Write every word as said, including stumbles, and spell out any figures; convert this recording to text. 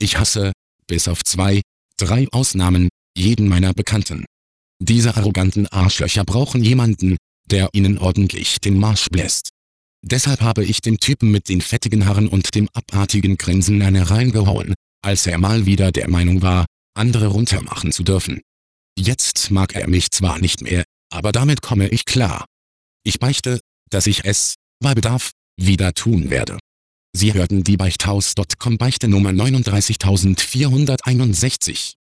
Ich hasse, bis auf zwei, drei Ausnahmen, jeden meiner Bekannten. Diese arroganten Arschlöcher brauchen jemanden, der ihnen ordentlich den Marsch bläst. Deshalb habe ich dem Typen mit den fettigen Haaren und dem abartigen Grinsen eine reingehauen, als er mal wieder der Meinung war, andere runtermachen zu dürfen. Jetzt mag er mich zwar nicht mehr, aber damit komme ich klar. Ich beichte, dass ich es, bei Bedarf, wieder tun werde. Sie hörten die Beichthaus Punkt com Beichte Nummer neununddreißigtausendvierhunderteinundsechzig.